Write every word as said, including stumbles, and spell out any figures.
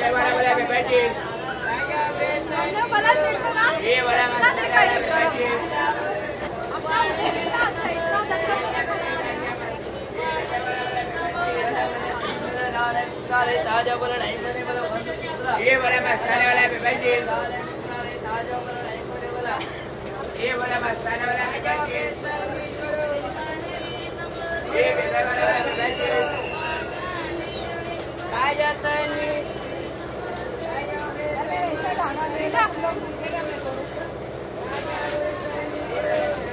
वाला वाला पे बैठिए ये वाला मसाला वाला पे बैठिए ताजा बोला नहीं मैंने बोला ये वाला मसाला वाला पे बैठिए ताजा बोला नहीं मैंने बोला ये वाला मसाला वाला पे बैठिए ये वाला वाला पे बैठिए ताजा सैंडविच अरे ऐसा भागा मेरा आप लोग भूखेगा मैं करूँ